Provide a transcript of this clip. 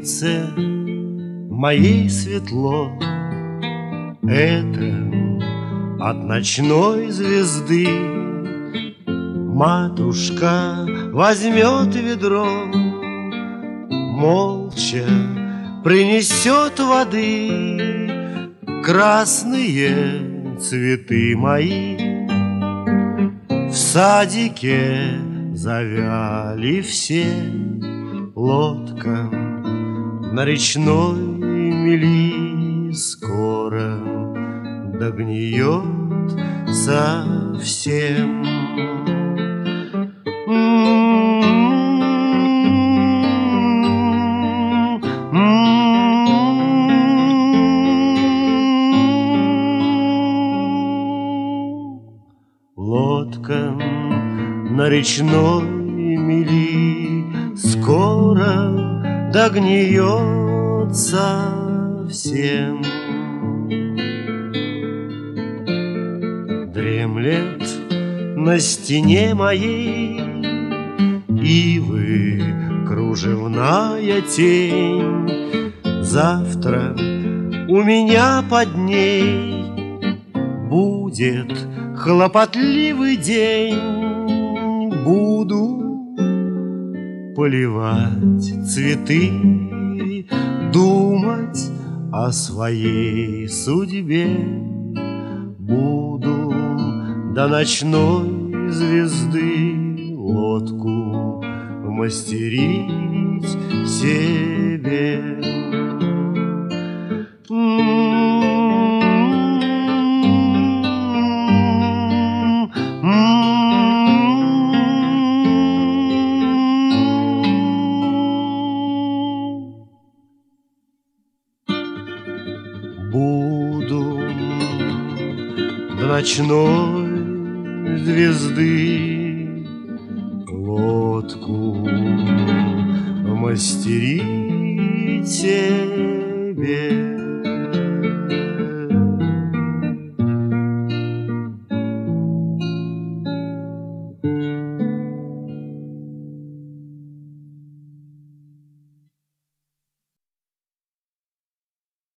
лице моей светло. Это от ночной звезды матушка возьмет ведро, молча принесет воды. Красные цветы мои в садике завяли все. Лодка на речной мели скоро догниет совсем. Лодка на речной мели скоро догниет совсем. Дремлет на стене моей ивы кружевная тень. Завтра у меня под ней будет хлопотливый день. Буду поливать цветы, думать о своей судьбе. Буду до ночной звезды лодку мастерить себе. Буду до ночной звезды лодку мастерить себе.